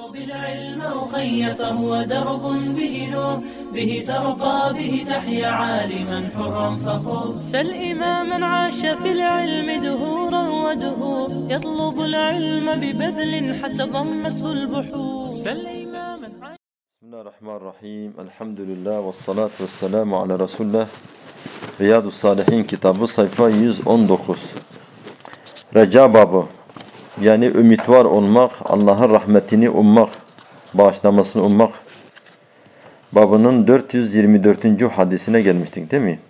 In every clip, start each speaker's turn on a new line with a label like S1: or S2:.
S1: بالعلم أخي فهو درب به نور به ترقى به تحيا عالما حرا فخور سل إماما عاش في العلم دهورا ودهور يطلب العلم ببذل حتى ضمته البحور سل إماما
S2: بسم الله الرحمن الرحيم الحمد لله والصلاة والسلام على رسول الله Riyadus-Salihin kitabı sayfa 119 Reca babı, yani ümit olmak, Allah'ın rahmetini ummak, bağışlamasını ummak babının 424. hadisine gelmiştik değil mi?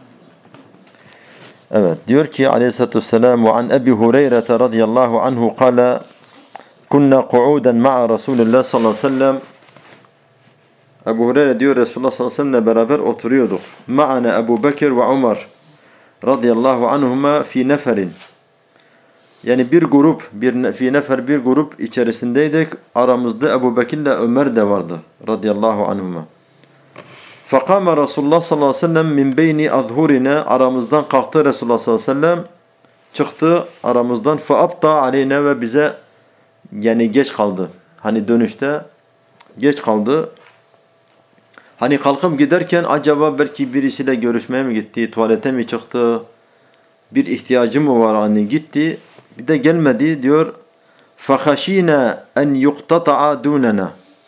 S2: Evet, diyor ki aleyhissalatü vesselam ve an Ebi Hureyre radıyallahu anhu kâle kunna qu'uden ma'a Resulullah sallallahu aleyhi ve sellem. Ebu Hureyre diyor Resulullah sallallahu aleyhi ve sellem'le beraber oturuyorduk. Ma'ana Ebu Bekir ve Umar radıyallahu anhuma fi neferin. Yani bir grup içerisindeydik. Aramızda Ebu Bekir ile Ömer de vardı radıyallahu anhuma. Fakama Resulullah sallallahu aleyhi ve sellem min beyni azhurina, aramızdan kalktı Resulullah sallallahu aleyhi ve sellem, çıktı aramızdan, fa abta aleyna, ve bize yani geç kaldı. Hani dönüşte geç kaldı. Hani kalkıp giderken acaba belki birisiyle görüşmeye mi gitti, tuvalete mi çıktı, bir ihtiyacı mı var, hani gitti, bir de gelmedi diyor. فَخَشِينَا اَنْ يُقْتَطَعَ دُونَنَا.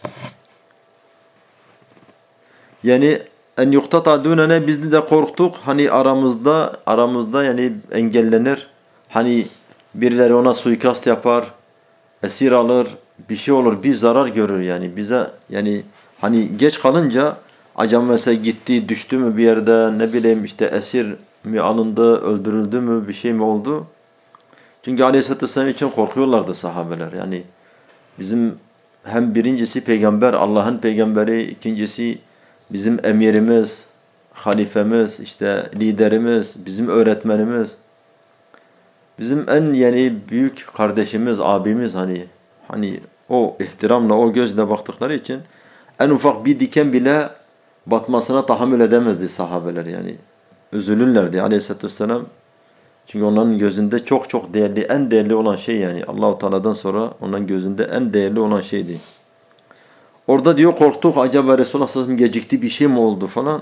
S2: Yani en yuktata dunene, biz de korktuk hani aramızda yani engellenir. Hani birileri ona suikast yapar, esir alır, bir şey olur, bir zarar görür yani bize, yani hani geç kalınca acaba mesela gitti, düştü mü bir yerde, ne bileyim işte esir mi alındı, öldürüldü mü, bir şey mi oldu? Çünkü Aleyhisselatü Vesselam için korkuyorlardı sahabeler. Yani bizim hem birincisi peygamber, Allah'ın peygamberi, ikincisi bizim emirimiz, halifemiz, işte liderimiz, bizim öğretmenimiz, bizim en yani büyük kardeşimiz, abimiz, hani o ihtiramla, o gözle baktıkları için en ufak bir diken bile batmasına tahammül edemezdi sahabeler yani. Üzülürlerdi Aleyhisselatü Vesselam. Çünkü onların gözünde çok çok değerli, en değerli olan şey yani Allah-u Teala'dan sonra onların gözünde en değerli olan şeydi. Orada diyor korktuk, acaba Resulullah sallallahu aleyhi ve sellem gecikti, bir şey mi oldu falan.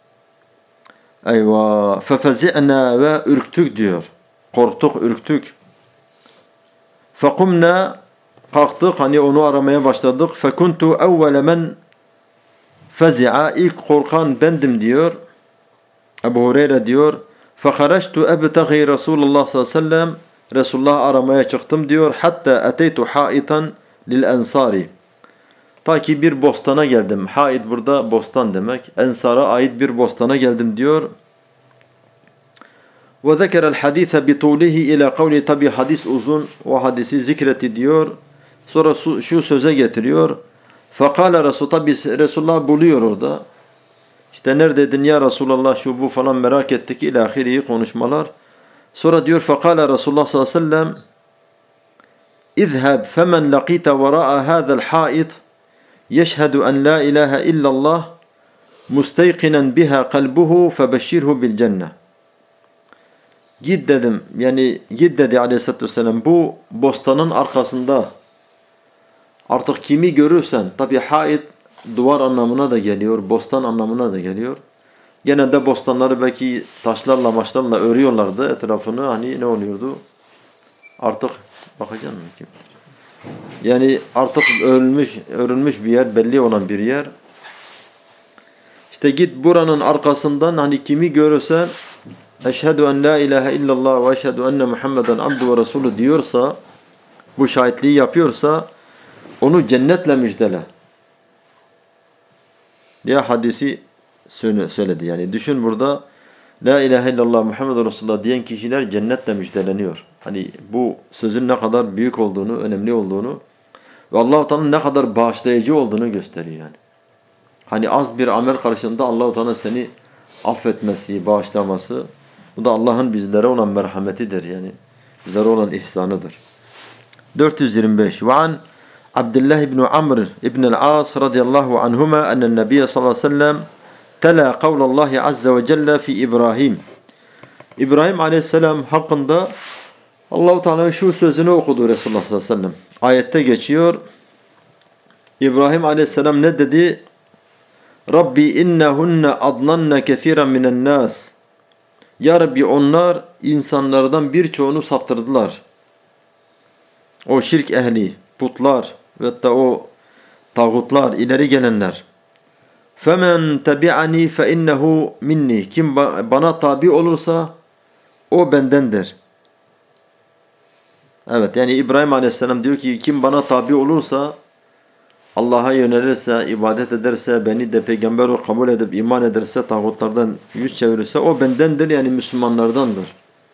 S2: Eyvah. Fefezi'na, ve ürktük diyor. Korktuk, ürktük. Fekumna, kalktık, hani onu aramaya başladık. Fekuntu evvele men fezi'a, ilk korkan bendim diyor. Ebu Hureyre diyor. Fekharajtu ebtaghi Resulullah sallallahu aleyhi ve sellem, Resulullah'ı aramaya çıktım diyor. Hatta eteytu haitan lil ensari. Ta ki bir bostana geldim. Haid burada bostan demek. Ensara ait bir bostana geldim diyor. Ve zekerel hadise bitulihi ila kavli, tabi hadis uzun, o hadisi zikretti diyor. Sonra şu söze getiriyor. Fekale Resul, tabi Resulullah buluyor orada. İşte neredeydin ya Resulallah, şu bu falan merak ettik, ilahiri konuşmalar. Sonra diyor fekale Resulullah sallallahu aleyhi ve sellem İzheb femen laqita vera'a hâzel hâid yeşhedü en la ilahe illallah musteyqinen biha kalbuhu febeşşirhu bil cennet. Git dedim, yani git dedi aleyhissalatü vesselam, bu bostanın arkasında artık kimi görürsen, tabi haid duvar anlamına da geliyor, bostan anlamına da geliyor. Genelde bostanları belki taşlarla maçlarla örüyorlardı etrafını, hani ne oluyordu? Artık bakacağım mı? Yani artık örülmüş bir yer, belli olan bir yer. İşte git buranın arkasından, hani kimi görürsen eşhedü en la ilahe illallah ve eşhedü enne Muhammeden abdu ve resulü diyorsa, bu şahitliği yapıyorsa onu cennetle müjdele diye hadisi söyledi. Yani düşün, burada la ilahe illallah Muhammed Resulullah diyen kişiler cennetle müjdeleniyor. Hani bu sözün ne kadar büyük olduğunu, önemli olduğunu ve Allah-u Teala'nın ne kadar bağışlayıcı olduğunu gösteriyor yani. Hani az bir amel karşılığında Allah-u Teala seni affetmesi, bağışlaması, bu da Allah'ın bizlere olan merhametidir yani. Bizlere olan ihsanıdır. 425. Ve an Abdullah ibn Amr ibn al-As radıyallahu anhuma ennen Nebiye sallallahu aleyhi ve sellem tela kavlallahi azze ve celle fi İbrahim. İbrahim aleyhisselam hakkında Allah-u Teala'nın şu sözünü okudu Resulullah sallallahu aleyhi ve sellem. Ayette geçiyor. İbrahim Aleyhisselam ne dedi? Rabbi innehunne adlanne kethiren minen nas. Ya Rabbi onlar insanlardan birçoğunu saptırdılar. O şirk ehli, putlar ve da o tağutlar, ileri gelenler. Femen tabi'ani fe innehu minni. Kim bana tabi olursa o bendendir. Evet, yani İbrahim Aleyhisselam diyor ki kim bana tabi olursa, Allah'a yönelirse, ibadet ederse, beni de peygamber olarak kabul edip iman ederse, tağutlardan yüz çevirirse o bendendir, yani Müslümanlardandır.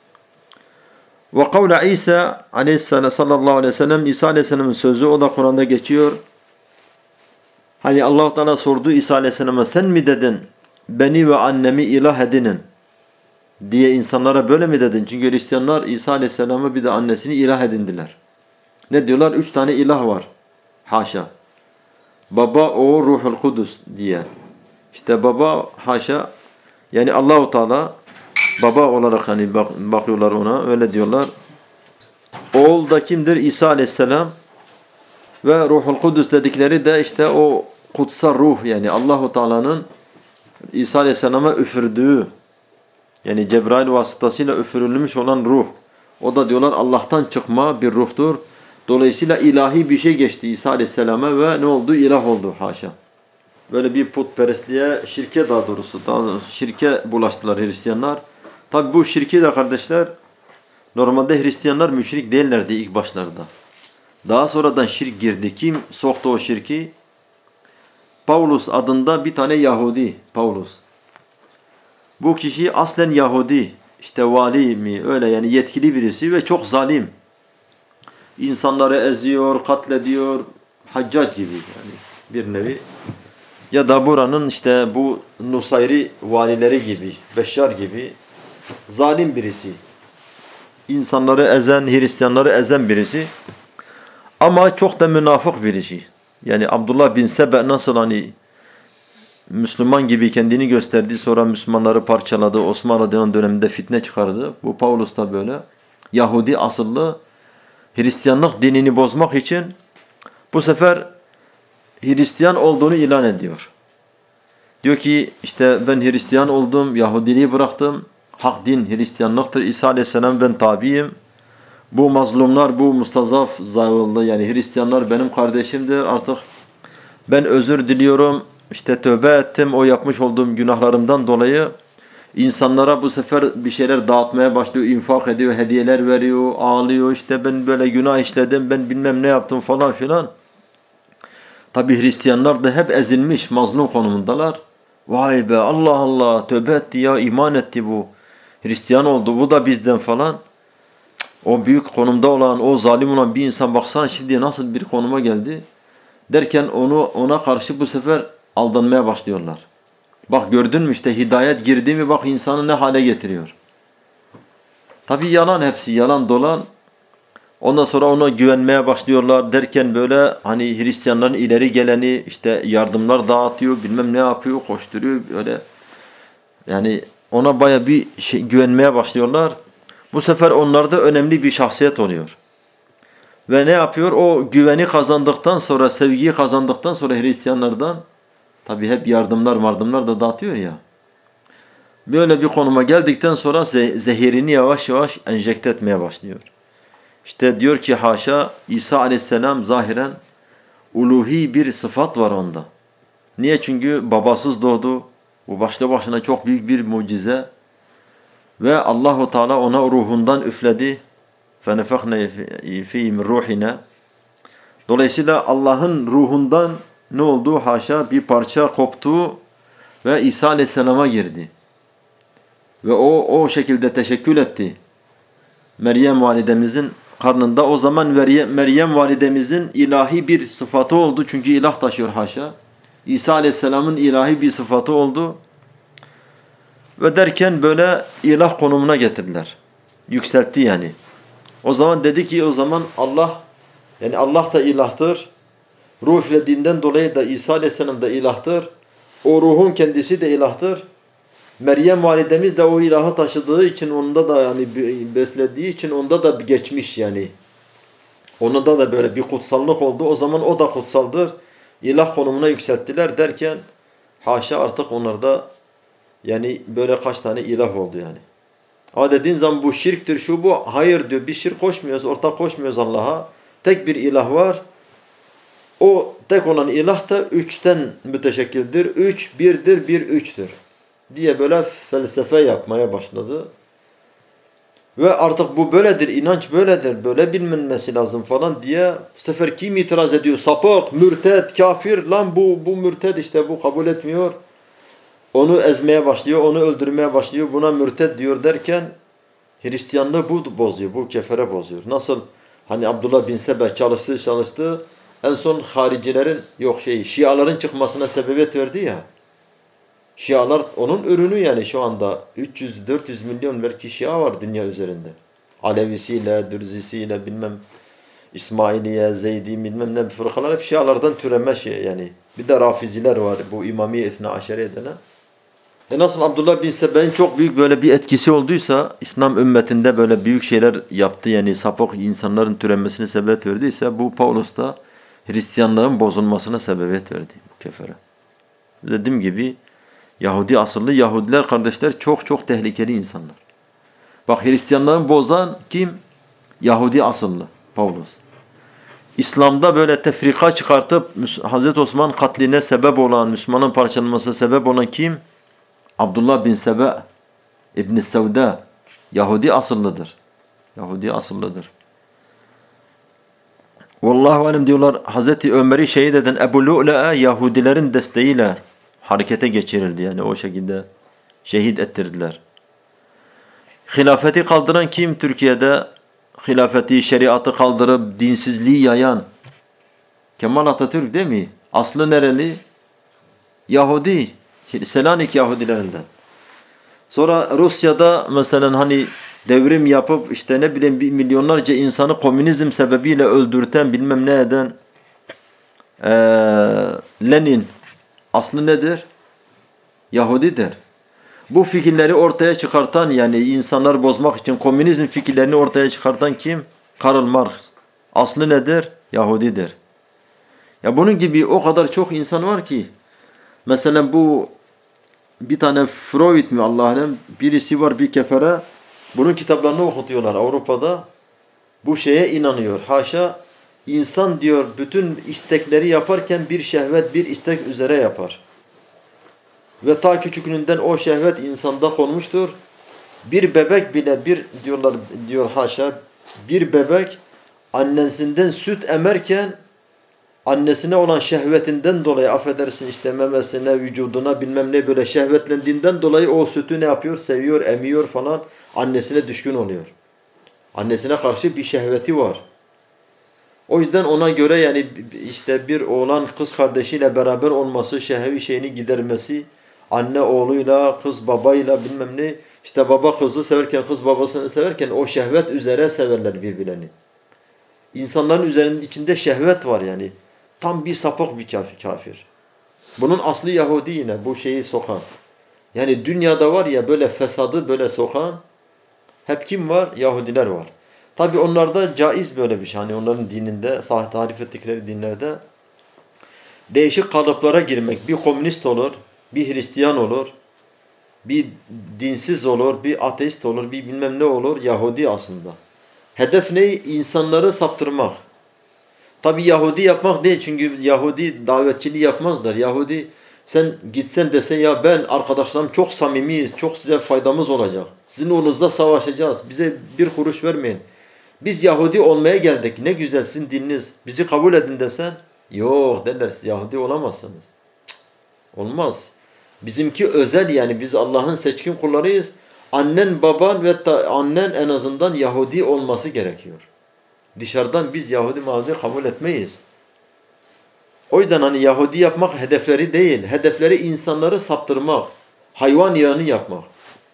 S2: Ve kavle İsa Aleyhisselam sallallahu aleyhi ve sellem, İsa Aleyhisselam'ın sözü, o da Kur'an'da geçiyor. Hani Allah Teala sordu İsa Aleyhisselam'a, sen mi dedin beni ve annemi ilah edinin diye insanlara böyle mi dedin? Çünkü Hristiyanlar İsa Aleyhisselam'ı bir de annesini ilah edindiler. Ne diyorlar? 3 tane ilah var. Haşa. Baba, o Ruhul Kudüs diye. İşte baba haşa, yani Allah-u Teala baba olarak hani bakıyorlar ona, öyle diyorlar. Oğul da kimdir? İsa Aleyhisselam. Ve Ruhul Kudüs dedikleri de işte o kutsal ruh, yani Allah-u Teala'nın İsa Aleyhisselam'a üfürdüğü, yani Cebrail vasıtasıyla üfürülmüş olan ruh. O da diyorlar Allah'tan çıkma bir ruhtur. Dolayısıyla ilahi bir şey geçti İsa Aleyhisselam'a ve ne oldu? İlah oldu haşa. Böyle bir putperestliğe, şirke daha doğrusu şirke bulaştılar Hristiyanlar. Tabi bu şirki de kardeşler, normalde Hristiyanlar müşrik değillerdi ilk başlarda. Daha sonradan şirk girdi. Kim soktu o şirki? Paulus adında bir tane Yahudi. Paulus. Bu kişi aslen Yahudi. İşte vali mi öyle, yani yetkili birisi ve çok zalim. İnsanları eziyor, katlediyor. Haccac gibi yani bir nevi. Ya da buranın işte bu Nusayri valileri gibi, Beşşar gibi zalim birisi. İnsanları ezen, Hristiyanları ezen birisi. Ama çok da münafık birisi. Yani Abdullah bin Sebe nasıl hani Müslüman gibi kendini gösterdi, sonra Müslümanları parçaladı, Osmanlı döneminde fitne çıkardı. Bu Paulus da böyle. Yahudi asıllı, Hristiyanlık dinini bozmak için bu sefer Hristiyan olduğunu ilan ediyor. Diyor ki işte ben Hristiyan oldum, Yahudiliği bıraktım. Hak din Hristiyanlıktır. İsa Aleyhisselam ben tabiyim. Bu mazlumlar, bu mustazaf zavallı yani Hristiyanlar benim kardeşimdir. Artık ben özür diliyorum. İşte tövbe ettim o yapmış olduğum günahlarımdan dolayı. İnsanlara bu sefer bir şeyler dağıtmaya başlıyor, infak ediyor, hediyeler veriyor, ağlıyor. İşte ben böyle günah işledim, ben bilmem ne yaptım falan filan. Tabi Hristiyanlar da hep ezilmiş, mazlum konumundalar. Vay be, Allah Allah, tövbe etti ya, iman etti bu. Hristiyan oldu, bu da bizden falan. O büyük konumda olan, o zalim olan bir insan baksana şimdi nasıl bir konuma geldi. Derken ona karşı bu sefer aldanmaya başlıyorlar. Bak gördün mü işte hidayet girdi mi bak insanı ne hale getiriyor. Tabi yalan, hepsi yalan dolan. Ondan sonra ona güvenmeye başlıyorlar derken böyle hani Hristiyanların ileri geleni işte yardımlar dağıtıyor, bilmem ne yapıyor, koşturuyor öyle. Yani ona baya bir güvenmeye başlıyorlar. Bu sefer onlarda önemli bir şahsiyet oluyor. Ve ne yapıyor? O güveni kazandıktan sonra, sevgiyi kazandıktan sonra Hristiyanlardan tabi hep yardımlar da dağıtıyor ya. Böyle bir konuma geldikten sonra zehirini yavaş yavaş enjekte etmeye başlıyor. İşte diyor ki haşa İsa Aleyhisselam zahiren uluhi bir sıfat var onda. Niye? Çünkü babasız doğdu. Bu başlı başına çok büyük bir mucize. Ve Allahu Teala ona ruhundan üfledi. فَنَفَخْنَا فِيهِ مِنْ رُوحِنَا. Dolayısıyla Allah'ın ruhundan ne oldu? Haşa bir parça koptu ve İsa Aleyhisselam'a girdi. Ve o şekilde teşekkül etti. Meryem validemizin karnında. O zaman Meryem validemizin ilahi bir sıfatı oldu. Çünkü ilah taşıyor haşa. İsa Aleyhisselam'ın ilahi bir sıfatı oldu. Ve derken böyle ilah konumuna getirdiler. Yükseltti yani. O zaman dedi ki o zaman Allah, yani Allah da ilahtır. Ruh üflediğinden dolayı da İsa Aleyhisselam da ilahtır. O ruhun kendisi de ilahtır. Meryem validemiz de o ilahı taşıdığı için onda da yani beslediği için onda da geçmiş yani. Onda da böyle bir kutsallık oldu. O zaman o da kutsaldır. ilah konumuna yükselttiler derken haşa artık onlarda yani böyle kaç tane ilah oldu yani. Ama dediğin zaman bu şirktir şu bu. Hayır diyor, bir şirk koşmuyoruz, ortak koşmuyoruz Allah'a. Tek bir ilah var. O tek olan ilah da üçten müteşekkildir. Üç birdir, bir üçtür diye böyle felsefe yapmaya başladı. Ve artık bu böyledir, inanç böyledir, böyle bilinmesi lazım falan diye bu sefer kim itiraz ediyor? Sapık, mürted, kafir, lan bu mürted işte bu kabul etmiyor. Onu ezmeye başlıyor, onu öldürmeye başlıyor, buna mürted diyor derken Hristiyanlığı bu bozuyor, bu kefere bozuyor. Nasıl? Hani Abdullah bin Sebe çalıştı, en son haricilerin Şiaların çıkmasına sebebiyet verdi ya. Şialar onun ürünü yani şu anda 300-400 milyon belki Şia var dünya üzerinde. Alevisiyle, Dürzisiyle bilmem İsmailiye, Zeydi bilmem ne fırkalar hep Şialardan türeme yani. Bir de Rafiziler var bu İmamiye İthna Aşeriye denen. Nasıl Abdullah bin Sebe'nin çok büyük böyle bir etkisi olduysa, İslam ümmetinde böyle büyük şeyler yaptı yani sapık insanların türemesine sebebiyet verdiyse bu Paulus da Hristiyanlığın bozulmasına sebebiyet verdi bu kefere. Dediğim gibi Yahudi asıllı Yahudiler kardeşler çok tehlikeli insanlar. Bak Hristiyanlığın bozan kim? Yahudi asıllı Paulus. İslam'da böyle tefrika çıkartıp Hazreti Osman katline sebep olan, Müslümanın parçalanmasına sebep olan kim? Abdullah bin Sebe İbn-i Sevda Yahudi asıllıdır. Yahudi asıllıdır. Vallahu alem diyorlar Hazreti Ömer'i şehit eden Ebu Lu'lu'a Yahudilerin desteğiyle harekete geçirildi. Yani o şekilde şehit ettirdiler. Hilafeti kaldıran kim Türkiye'de? Hilafeti, şeriatı kaldırıp dinsizliği yayan Kemal Atatürk değil mi? Aslı nereli? Yahudi. Selanik Yahudilerinden. Sonra Rusya'da mesela hani devrim yapıp işte ne bileyim milyonlarca insanı komünizm sebebiyle öldürten bilmem ne eden Lenin aslı nedir? Yahudidir. Bu fikirleri ortaya çıkartan yani insanları bozmak için komünizm fikirlerini ortaya çıkartan kim? Karl Marx. Aslı nedir? Yahudidir. Ya bunun gibi o kadar çok insan var ki mesela bu bir tane Freud mi Allah'ın birisi var bir kefere bunun kitaplarını okutuyorlar Avrupa'da. Bu şeye inanıyor. Haşa insan diyor bütün istekleri yaparken bir şehvet bir istek üzere yapar. Ve ta küçüklüğünden o şehvet insanda konmuştur. Bir bebek bile diyor haşa bir bebek annesinden süt emerken annesine olan şehvetinden dolayı affedersin işte memesine, vücuduna bilmem ne böyle şehvetlendiğinden dolayı o sütü ne yapıyor? Seviyor, emiyor falan. Annesine düşkün oluyor. Annesine karşı bir şehveti var. O yüzden ona göre yani işte bir oğlan kız kardeşiyle beraber olması, şehvi şeyini gidermesi, anne oğluyla, kız babayla bilmem ne, işte baba kızı severken, kız babasını severken o şehvet üzere severler birbirlerini. İnsanların üzerinde içinde şehvet var yani. Tam bir sapık bir kafir. Bunun aslı Yahudi yine bu şeyi sokan. Yani dünyada var ya böyle fesadı böyle sokan hep kim var? Yahudiler var. Tabi onlarda caiz böyle bir şey. Hani onların dininde, tarif ettikleri dinlerde değişik kalıplara girmek. Bir komünist olur, bir Hristiyan olur, bir dinsiz olur, bir ateist olur, bir bilmem ne olur. Yahudi aslında. Hedef ne? İnsanları saptırmak. Tabi Yahudi yapmak değil çünkü Yahudi davetçiliği yapmazlar. Yahudi sen gitsen desen ya ben arkadaşlarım çok samimiyiz, çok size faydamız olacak. Sizin uğrunuzda savaşacağız, bize bir kuruş vermeyin. Biz Yahudi olmaya geldik, ne güzel sizin dininiz, bizi kabul edin desen. Yok derler siz Yahudi olamazsınız. Olmaz. Bizimki özel yani biz Allah'ın seçkin kullarıyız. Annen baban ve annen en azından Yahudi olması gerekiyor. Dışarıdan biz Yahudi kabul etmeyiz. O yüzden hani Yahudi yapmak hedefleri değil. Hedefleri insanları saptırmak. Hayvan yağını yapmak.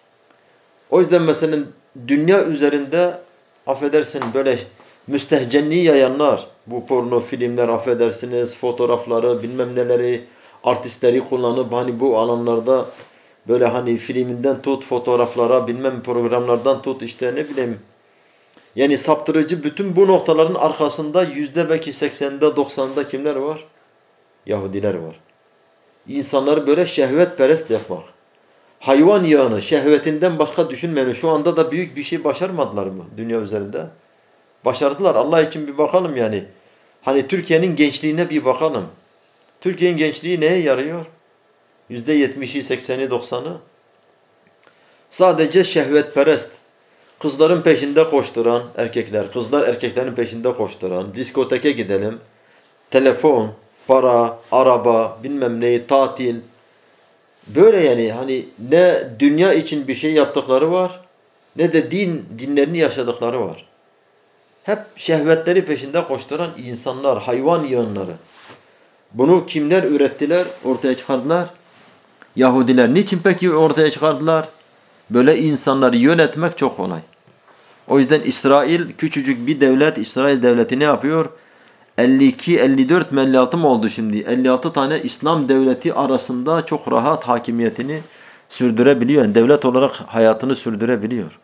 S2: O yüzden mesela dünya üzerinde affedersin böyle müstehcenliği yayanlar. Bu porno filmler affedersiniz, fotoğrafları bilmem neleri, artistleri kullanıp hani bu alanlarda böyle hani filminden tut fotoğraflara bilmem programlardan tut işte ne bileyim. Yani saptırıcı bütün bu noktaların arkasında belki 80'de 90'da kimler var? Yahudiler var. İnsanları böyle şehvetperest yapmak. Hayvan yağını şehvetinden başka düşünmeyen, şu anda da büyük bir şey başarmadılar mı dünya üzerinde? Başardılar. Allah için bir bakalım yani. Hani Türkiye'nin gençliğine bir bakalım. Türkiye'nin gençliği neye yarıyor? %70'i, 80'i, 90'ı. Sadece şehvetperest. Kızların peşinde koşturan erkekler, kızlar erkeklerin peşinde koşturan, diskoteke gidelim, telefon, para, araba, bilmem neyi, tatil. Böyle yani hani ne dünya için bir şey yaptıkları var, ne de dinlerini yaşadıkları var. Hep şehvetleri peşinde koşturan insanlar, hayvan yığınları. Bunu kimler ürettiler, ortaya çıkardılar? Yahudiler. Niçin peki ortaya çıkardılar? Böyle insanları yönetmek çok kolay. O yüzden İsrail küçücük bir devlet, İsrail devleti ne yapıyor? 52, 54 mi 56 mı oldu şimdi? 56 tane İslam devleti arasında çok rahat hakimiyetini sürdürebiliyor. Yani devlet olarak hayatını sürdürebiliyor.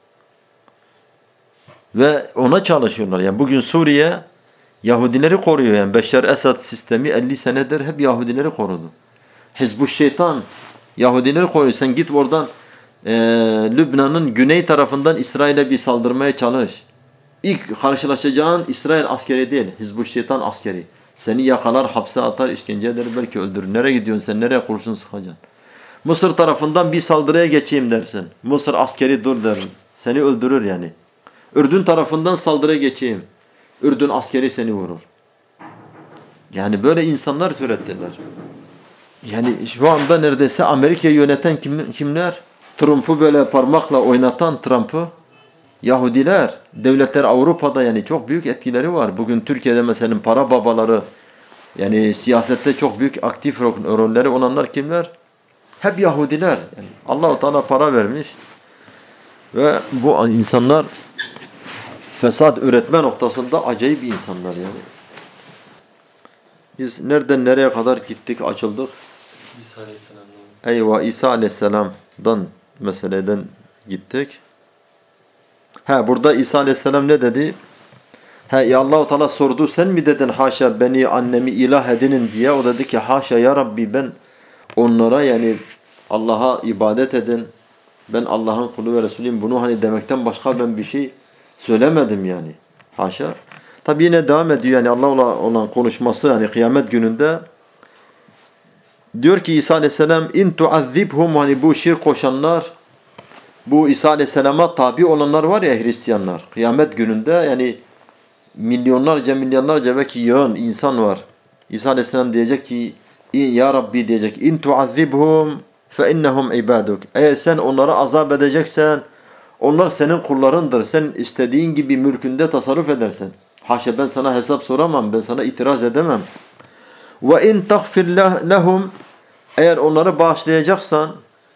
S2: Ve ona çalışıyorlar. Yani bugün Suriye Yahudileri koruyor. Yani Beşar Esad sistemi 50 senedir hep Yahudileri korudu. Hizbushşeytan Yahudileri koruyor. Sen git oradan Lübnan'ın güney tarafından İsrail'e bir saldırmaya çalış. İlk karşılaşacağın İsrail askeri değil, Hizbushşeytan askeri. Seni yakalar, hapse atar, işkence eder, belki öldürür. Nereye gidiyorsun sen? Nereye kurşun sıkacaksın? Mısır tarafından bir saldırıya geçeyim dersin. Mısır askeri dur der. Seni öldürür yani. Ürdün tarafından saldırıya geçeyim. Ürdün askeri seni vurur. Yani böyle insanlar türettiler. Yani şu anda neredeyse Amerika'yı yöneten kimler? Trump'u böyle parmakla oynatan Trump'ı Yahudiler. Devletler Avrupa'da yani çok büyük etkileri var. Bugün Türkiye'de mesela para babaları yani siyasette çok büyük aktif rolleri olanlar kimler? Hep Yahudiler. Yani Allah-u Teala para vermiş ve bu insanlar fesat üretme noktasında acayip insanlar yani. Biz nereden nereye kadar gittik, açıldık?
S3: İsa Aleyhisselam'dan.
S2: Eyvah, İsa Aleyhisselam'dan meseleden gittik. Burada İsa Aleyhisselam ne dedi? Allah-u Teala sordu, sen mi dedin haşa beni annemi ilah edinin diye. O dedi ki haşa ya Rabbi, ben onlara yani Allah'a ibadet edin. Ben Allah'ın kulu ve Resulüyüm. Bunu hani demekten başka ben bir şey söylemedim yani. Haşa. Tabi yine devam ediyor yani Allah'la olan konuşması yani kıyamet gününde. Diyor ki İsa Aleyhisselam in tuazzibhum, hani bu şirk koşanlar, bu İsa Aleyhisselam'a tabi olanlar var ya Hristiyanlar. Kıyamet gününde yani milyonlarca belki yığın insan var. İsa Aleyhisselam diyecek ki ya Rabbi diyecek in tuazzibhum fe innehum ibaduk. Eğer sen onları azap edeceksen onlar senin kullarındır. Sen istediğin gibi mülkünde tasarruf edersin. Haşa, ben sana hesap soramam. Ben sana itiraz edemem. Ve in tagfir lehum, eğer onları bağışlayacaksan,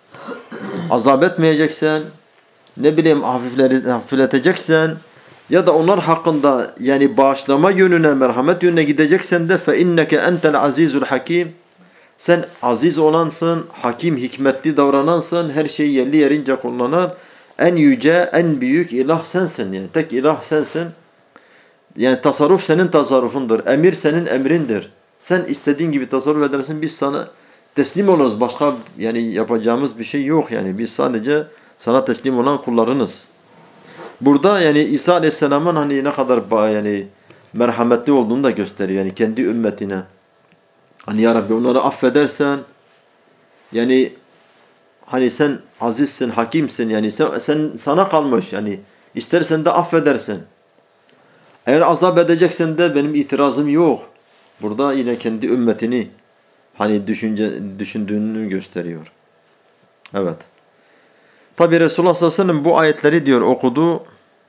S2: azap etmeyeceksen, ne bileyim hafifleteceksen ya da onlar hakkında yani bağışlama yönüne, merhamet yönüne gideceksen de fe inneke entel azizul hakim. Sen aziz olansın, hakim, hikmetli davranansın, her şeyi yerli yerince kullanan, en yüce, en büyük ilah sensin. Yani tek ilah sensin. Yani tasarruf senin tasarrufundur. Emir senin emrindir. Sen istediğin gibi tasarruf edersin. Biz sana teslim oluruz. Başka yani yapacağımız bir şey yok yani. Biz sadece sana teslim olan kullarınız. Burada yani İsa Aleyhisselam'ın hani ne kadar yani merhametli olduğunu da gösteriyor. Yani kendi ümmetine. Hani ya Rabbi onları affedersen yani hani sen azizsin, hakimsin yani sen sana kalmış yani istersen de affedersin. Eğer azap edeceksen de benim itirazım yok. Burada yine kendi ümmetini hani düşündüğünü gösteriyor. Evet. Tabi Resulullah sallallahu aleyhi ve sellem bu ayetleri diyor okudu.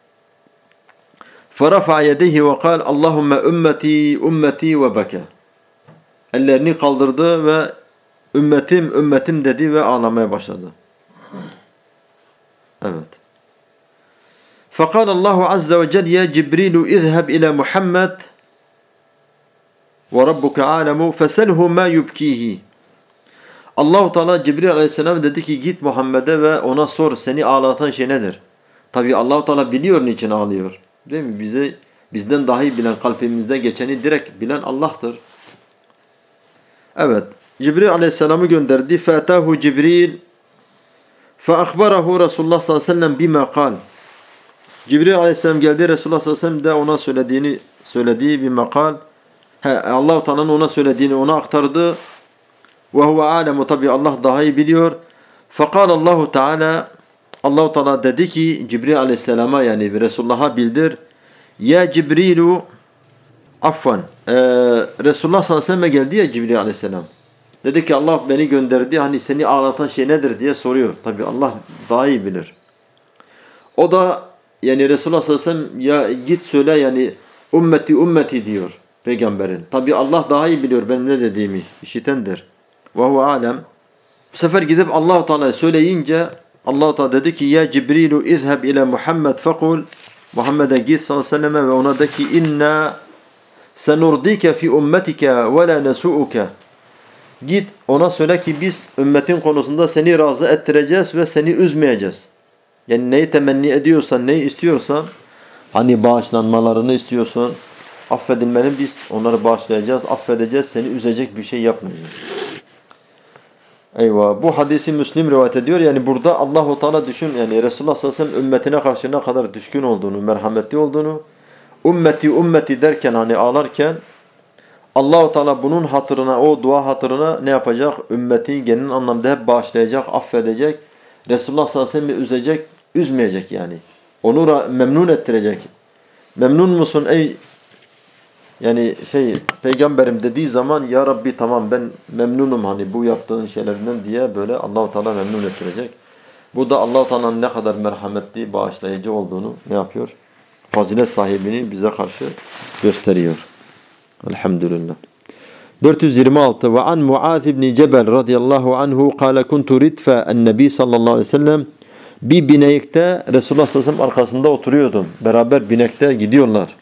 S2: فَرَفَعَ يَدَيْهِ وَقَالَ اللّٰهُمَّ ümmeti ve beke. Ellerini kaldırdı ve ümmetim dedi ve ağlamaya başladı. Evet. فقال الله عز وجل يا جبريل اذهب إلى محمد وربك عالم فسله ما يبكيه. Allah-u Teala Cibril Aleyhisselam dedi ki git Muhammed'e ve ona sor, seni ağlatan şey nedir? Tabi Allah-u Teala biliyor niçin ağlıyor. Değil mi? Bizden daha iyi bilen, kalbimizde geçeni direkt bilen Allah'tır. Evet. Cibril aleyhisselamı gönderdi. فَاَتَاهُ Cibril فَاَخْبَرَهُ Resulullah sallallahu aleyhi ve sellem بِمَا قَالْ Cibril aleyhisselam geldi. Resulullah sallallahu aleyhi ve sellem de ona söylediği bir makal. Allah-u Teala'nın ona söylediğini ona aktardı. Ve huve alemu, tabi Allah daha iyi biliyor. Fakat Allah-u Teala, Allah-u Teala dedi ki Cibril aleyhisselama, yani Resulullah'a bildir. Ya Cibrilu, affan, Resulullah sallallahu aleyhi ve sellem geldi ya Cibril aleyhisselam. Dedi ki Allah beni gönderdi, hani seni ağlatan şey nedir diye soruyor. Tabi Allah daha iyi bilir. O da yani Resulullah sallallahu aleyhi ve sellem ya git söyle, yani ümmeti ümmeti diyor peygamberin. Tabi Allah daha iyi biliyor benim ne dediğimi, işitendir. Ve huve alem. Bu sefer gidip Allah-u Teala'ya söyleyince Allah-u Teala dedi ki ya Cibrilu izheb ile Muhammed fekul, Muhammed'e git sallallahu aleyhi ve selleme ve ona de ki inna senurdike fi ummetike ve la nesu'uke. Git ona söyle ki biz ümmetin konusunda seni razı ettireceğiz ve seni üzmeyeceğiz. Yani neyi temenni ediyorsan, neyi istiyorsan, hani bağışlanmalarını istiyorsun, affedilmeni, biz onları bağışlayacağız, affedeceğiz, seni üzecek bir şey yapmayacağız. Eyvah. Bu hadisi Müslim rivayet ediyor. Yani burada Allah-u Teala düşün, yani Resulullah sallallahu aleyhi ve sellem ümmetine karşı ne kadar düşkün olduğunu, merhametli olduğunu, ümmeti ümmeti derken, hani ağlarken Allah-u Teala bunun hatırına, o dua hatırına ne yapacak? Ümmeti genel anlamda hep bağışlayacak, affedecek. Resulullah sallallahu aleyhi ve sellem'i üzecek, üzmeyecek yani. Onu memnun ettirecek. Memnun musun ey yani peygamberim dediği zaman ya Rabbi tamam ben memnunum hani bu yaptığın şeylerden diye böyle Allah-u Teala memnun ettirecek. Bu da Allah-u Teala'nın ne kadar merhametli, bağışlayıcı olduğunu ne yapıyor? Fazilet sahibini bize karşı gösteriyor. Elhamdülillah. 426 ve an Muaz ibn Cebel radıyallahu anhu kâle kuntu ridfe en-nebi sallallahu aleyhi ve sellem, bir binekte Resulullah sallallahu aleyhi ve sellem arkasında oturuyordum. Beraber binekte gidiyorlar.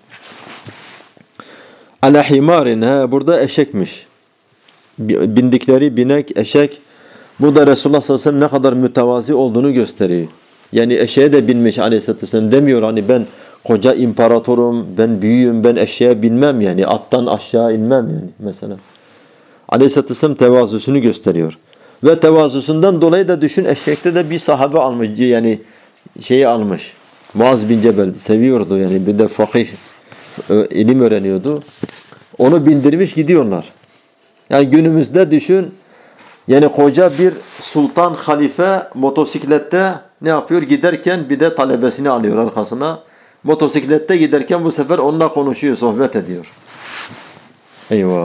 S2: Ala himarin, burada eşekmiş. Bindikleri binek eşek. Bu da Resulullah sallallahu aleyhi ve sellem ne kadar mütevazi olduğunu gösteriyor. Yani eşeğe de binmiş aleyhisselatü vesselam, demiyor hani ben koca imparatorum, ben büyüğüm, ben eşeğe binmem, yani attan aşağı inmem yani mesela. Aleyhisselatü vesselam tevazusunu gösteriyor. Ve tevazusundan dolayı da düşün, eşekte de bir sahabe almış, yani almış. Muaz bin Cebel seviyordu, yani bir de fakih, ilim öğreniyordu. Onu bindirmiş gidiyorlar. Yani günümüzde düşün, yani koca bir sultan halife motosiklette ne yapıyor? Giderken bir de talebesini alıyor arkasına. Motosiklette giderken bu sefer onunla konuşuyor, sohbet ediyor. Eyvah.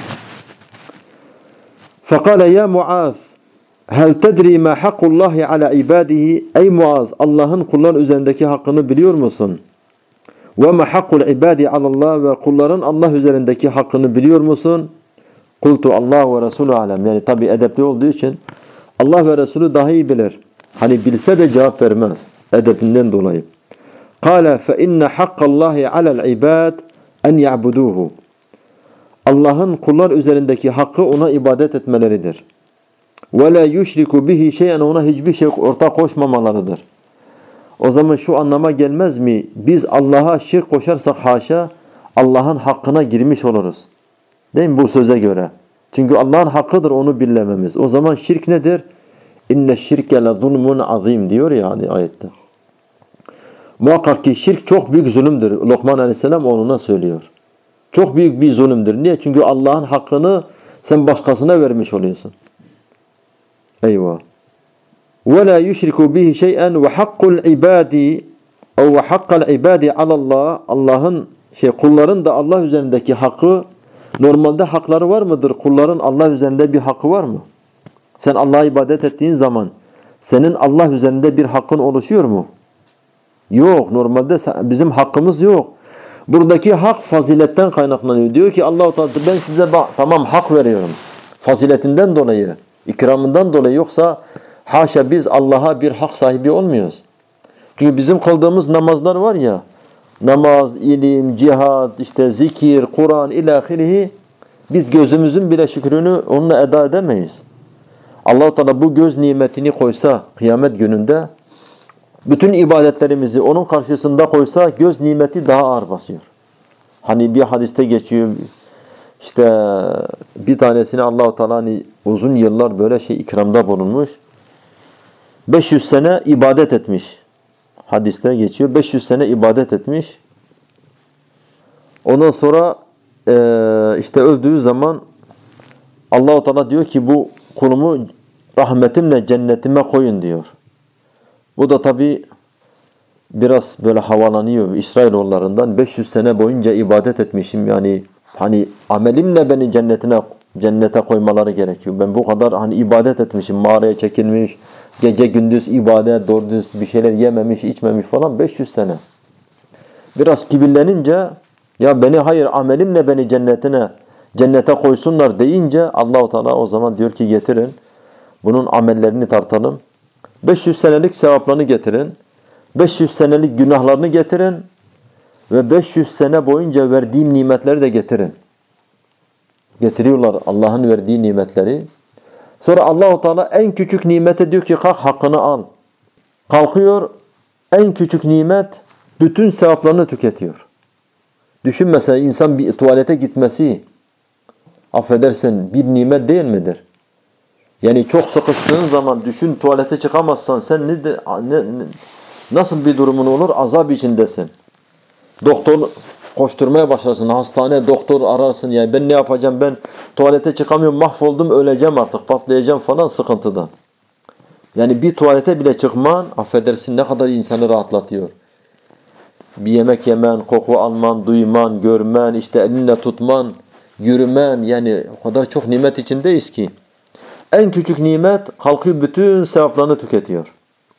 S2: فَقَالَ يَا مُعَاذ هَلْ تَدْرِي مَا حَقُّ اللّٰهِ عَلَى عِبَادِهِ Ey Muaz, Allah'ın kullar üzerindeki hakkını biliyor musun? وَمَا حَقُّ الْعِبَادِ عَلَى اللّٰهِ Ve kulların Allah üzerindeki hakkını biliyor musun? Kultu Allah ve Resulü alem. Yani tabi edepli olduğu için Allah ve Resulü daha iyi bilir. Hani bilse de cevap vermez edebinden dolayı. قَالَ فَاِنَّ حَقَّ اللّٰهِ عَلَى الْعِبَادِ اَنْ يَعْبُدُوهُ Allah'ın kullar üzerindeki hakkı ona ibadet etmeleridir. وَلَا يُشْرِكُ بِهِ شَيْئًا Ona hiçbir şey ortak koşmamalarıdır. O zaman şu anlama gelmez mi? Biz Allah'a şirk koşarsak haşa, Allah'ın hakkına girmiş oluruz. Değil mi bu söze göre? Çünkü Allah'ın hakkıdır onu bilememiz. O zaman şirk nedir? İnne şirke le zulmun azim diyor ya hani ayette. Muhakkak ki şirk çok büyük zulümdür. Lokman Aleyhisselam onuna söylüyor. Çok büyük bir zulümdür. Niye? Çünkü Allah'ın hakkını sen başkasına vermiş oluyorsun. Eyvah. وَلَا يُشْرِكُ بِهِ شَيْئًا وَحَقُّ الْعِبَادِ اَوْ وَحَقَّ الْعِبَادِ عَلَى اللّٰهِ Allah'ın kulların da Allah üzerindeki hakkı, normalde hakları var mıdır? Kulların Allah üzerinde bir hakkı var mı? Sen Allah'a ibadet ettiğin zaman senin Allah üzerinde bir hakkın oluşuyor mu? Yok. Normalde bizim hakkımız yok. Buradaki hak faziletten kaynaklanıyor. Diyor ki Allah-u Teala ben size tamam hak veriyorum. Faziletinden dolayı, ikramından dolayı, yoksa haşa biz Allah'a bir hak sahibi olmuyoruz. Çünkü bizim kıldığımız namazlar var ya, namaz, ilim, cihad, zikir, Kur'an ilahirihi, biz gözümüzün bile şükrünü onunla eda edemeyiz. Allah-u Teala bu göz nimetini koysa kıyamet gününde, bütün ibadetlerimizi onun karşısında koysa göz nimeti daha ağır basıyor. Hani bir hadiste geçiyor, İşte bir tanesine Allah-u Teala hani uzun yıllar böyle ikramda bulunmuş. 500 sene ibadet etmiş. Hadiste geçiyor. 500 sene ibadet etmiş. Ondan sonra işte öldüğü zaman Allah-u Teala diyor ki bu kulumu rahmetimle cennetime koyun diyor. Bu da tabi biraz böyle havalanıyor İsrailoğullarından. 500 sene boyunca ibadet etmişim, yani hani amelimle beni cennete koymaları gerekiyor. Ben bu kadar hani ibadet etmişim, mağaraya çekilmiş, gece gündüz ibadet, doğru düz bir şeyler yememiş, içmemiş falan 500 sene. Biraz kibirlenince ya hayır amelimle beni cennete koysunlar deyince Allah-u Teala o zaman diyor ki getirin bunun amellerini tartalım. 500 senelik sevaplarını getirin. 500 senelik günahlarını getirin. Ve 500 sene boyunca verdiğim nimetleri de getirin. Getiriyorlar Allah'ın verdiği nimetleri. Sonra Allah-u Teala en küçük nimete diyor ki kalk hakkını al. Kalkıyor, en küçük nimet bütün sevaplarını tüketiyor. Düşün mesela insan bir tuvalete gitmesi, affedersin, bir nimet değil midir? Yani çok sıkıştığın zaman düşün, tuvalete çıkamazsan sen nasıl bir durumun olur? Azap içindesin. Doktor koşturmaya başlarsın, hastane, doktor ararsın, yani ben ne yapacağım, ben tuvalete çıkamıyorum, mahvoldum, öleceğim artık, patlayacağım falan sıkıntıdan. Yani bir tuvalete bile çıkman, affedersin, ne kadar insanı rahatlatıyor. Bir yemek yemen, koku alman, duyman, görmen, işte elinle tutman, yürümen, yani o kadar çok nimet içindeyiz ki. En küçük nimet kalkıyor bütün sevaplarını tüketiyor.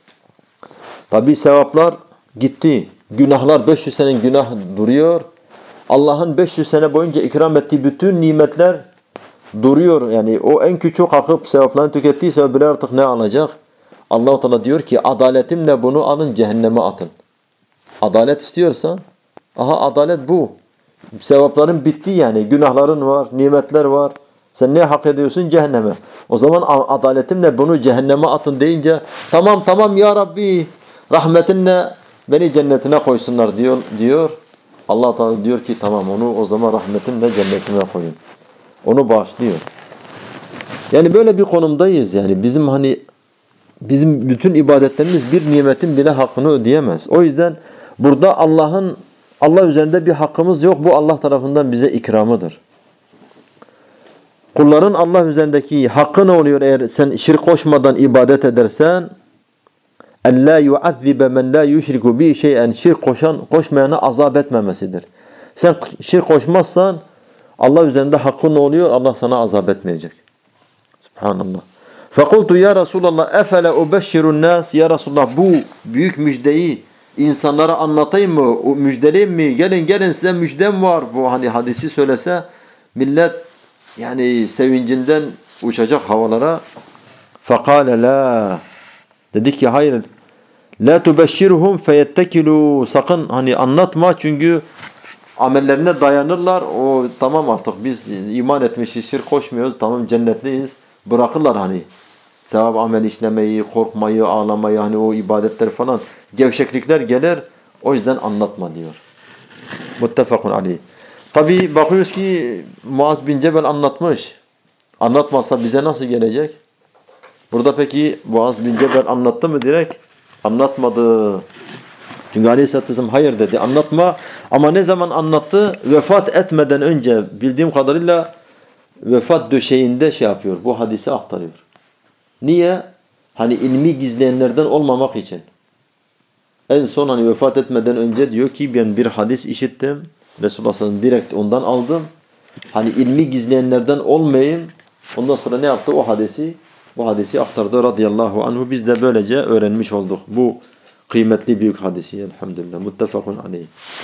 S2: Tabi sevaplar gitti. Günahlar 500 sene günah duruyor. Allah'ın 500 sene boyunca ikram ettiği bütün nimetler duruyor. Yani o en küçük kalkıp sevaplarını tükettiyse öbürü artık ne alacak? Allah-u Teala diyor ki adaletimle bunu alın cehenneme atın. Adalet istiyorsan, aha adalet bu. Sevapların bitti yani. Günahların var, nimetler var. Sen ne hak ediyorsun? Cehenneme. O zaman adaletimle bunu cehenneme atın deyince tamam ya Rabbi rahmetinle beni cennetine koysunlar diyor. Allah Teala diyor ki tamam onu o zaman rahmetinle cennetine koyun. Onu bağışlıyor. Yani böyle bir konumdayız yani. Bizim bütün ibadetlerimiz bir nimetin bile hakkını ödeyemez. O yüzden burada Allah üzerinde bir hakkımız yok. Bu Allah tarafından bize ikramıdır. Kulların Allah üzerindeki hakkı ne oluyor eğer sen şirk koşmadan ibadet edersen? اَلَّا يُعَذِّبَ مَنْ لَا يُشْرِكُ بِهِ شَيْئًا şirk koşmayana azap etmemesidir. Sen şirk koşmazsan Allah üzerinde hakkı ne oluyor? Allah sana azap etmeyecek. Subhanallah. فَقُلْتُ ya Resulallah اَفَلَا اُبَشِّرُ النَّاسِ Ya Resulallah bu büyük müjdeyi insanlara anlatayım mı? Müjdeleyim mi? Gelin size müjdem var. Bu hani hadisi söylese millet yani sevincinden uçacak havalara. فَقَالَ لَا Dedi ki hayır. لَا تُبَشِّرُهُمْ فَيَتَّكِلُوا Sakın hani anlatma çünkü amellerine dayanırlar. O tamam artık biz iman etmişiz, şirk koşmuyoruz, tamam cennetliyiz. Bırakırlar hani. Sevap amel işlemeyi, korkmayı, ağlamayı, hani o ibadetler falan. Gevşeklikler gelir. O yüzden anlatma diyor. Muttefakun aleyh. Tabi bakıyoruz ki Muaz bin Cebel anlatmış. Anlatmazsa bize nasıl gelecek? Burada peki Muaz bin Cebel anlattı mı direkt? Anlatmadı. Çünkü Aleyhisselatü Vesselam hayır dedi. Anlatma. Ama ne zaman anlattı? Vefat etmeden önce bildiğim kadarıyla vefat döşeğinde yapıyor. Bu hadisi aktarıyor. Niye? Hani ilmi gizleyenlerden olmamak için. En son hani vefat etmeden önce diyor ki ben bir hadis işittim. Resulullah sallallahu aleyhi ve sellem direkt ondan aldım. Hani ilmi gizleyenlerden olmayayım. Ondan sonra ne yaptı? Bu hadisi aktardı radıyallahu anhu. Biz de böylece öğrenmiş olduk. Bu kıymetli büyük hadisi. Elhamdülillah. Muttefakun aleyh.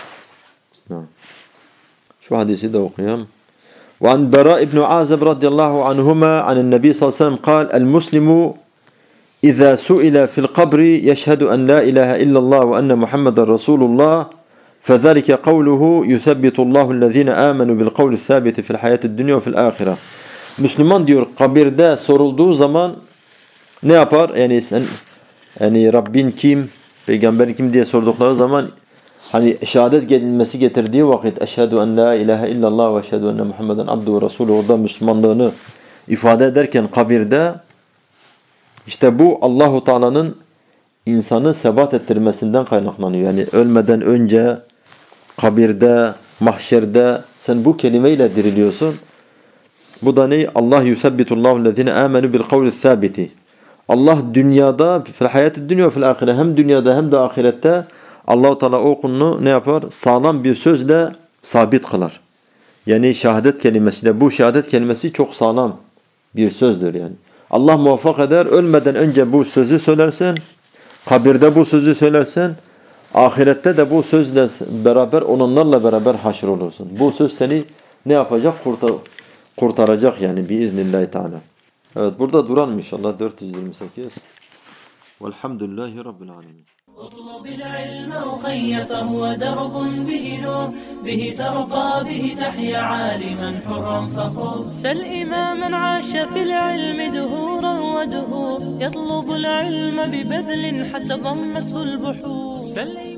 S2: Şu hadisi de okuyalım. وعن براء بن عازب رضي الله عنهما عن النبي صلى الله عليه وسلم قال المسلم إذا سئل في القبر يشهد أن لا إله إلا الله وأن محمد رسول الله فذلك قوله يثبت الله الذين آمنوا بالقول الثابت في الحياة الدنيا وفي الآخرة. Müslüman diyor kabirde sorulduğu zaman ne yapar? Yani Rabbin kim, peygamberin kim diye sordukları zaman hani şehadet kelimesi getirdiği vakit eşhedü en la ilahe illallah ve eşhedü enne Muhammeden abduhu ve resulü orada Müslümanlığını ifade ederken kabirde işte bu Allahu Teala'nın insanı sebat ettirmesinden kaynaklanıyor. Yani ölmeden önce kabirde, mahşerde sen bu kelimeyle diriliyorsun. Bu da ne? Allah yusabbitullahu lezine amenu bil kavli sabiti. Allah dünyada, fil hayatid dünya fil ahire, hem dünyada hem de ahirette Allah-u Teala o kulunu ne yapar? Sağlam bir sözle sabit kılar. Yani şehadet kelimesiyle, bu şehadet kelimesi çok sağlam bir sözdür yani. Allah muvaffak eder, ölmeden önce bu sözü söylersin, kabirde bu sözü söylersin, ahirette de bu sözle beraber, onlarla beraber haşr olursun. Bu söz seni ne yapacak? Kurtaracak yani biiznillahü teala. Evet, burada duralım inşallah 428. Velhamdülillahi Rabbil alemin.
S1: اطلب العلم أخي فهو درب به نور به ترقى به تحيا عالما حرا فخور سل إماما عاش في العلم دهورا ودهور يطلب العلم ببذل حتى ضمته البحور